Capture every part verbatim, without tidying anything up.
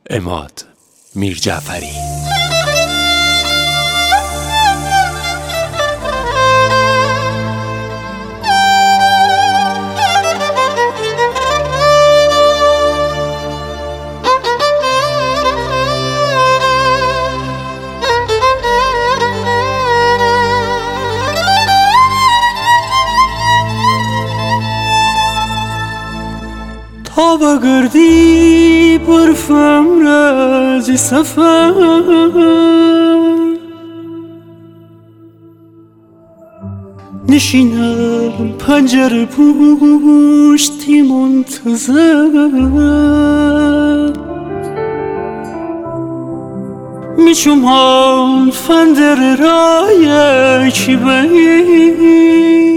عماد میرجعفری. تا بگردی برفم رازی سفر، نشینم پنجره پشتی منتظر، میشم فندر رای چی بایی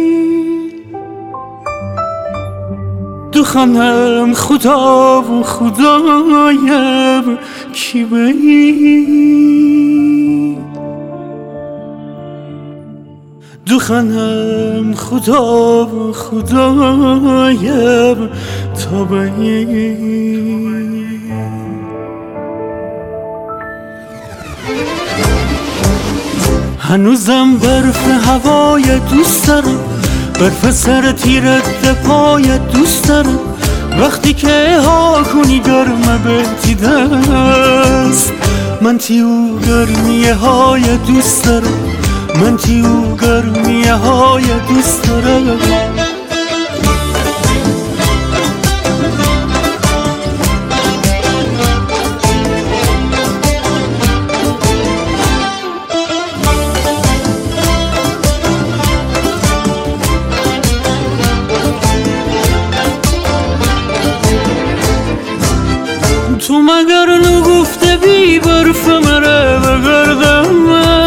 دخانم خدا و خدایم کی بایی، دخانم خدا و خدایم تا بایی. هنوزم برف هوای دوست دارم، برف سر تیرت پای دوست دارم، وقتی که ها کنی گرمه بهتی دست، من تیو گرمیه های دوست دارم، من تیو گرمیه های دوست دارم. تو مگر نگفته بی برف مره بگردم،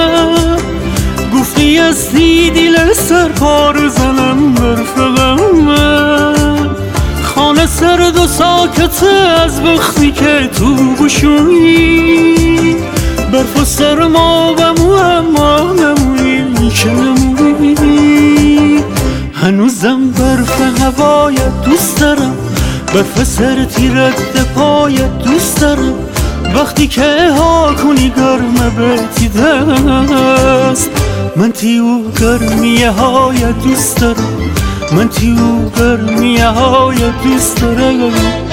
گفتی از دیدیل سر پار زنم برفقم، خانه سرد و ساکته از وقتی که تو بشویی، برف و سرما بمو اما نمویی که نمویی. هنوزم برف هوای دوست دارم، برف سر تیرت پای دوست دارم، وقتی که ها کنی گرمه بهتی دست، من تیو گرمیه های دوست دارم، من تیو گرمیه های دوست دارم.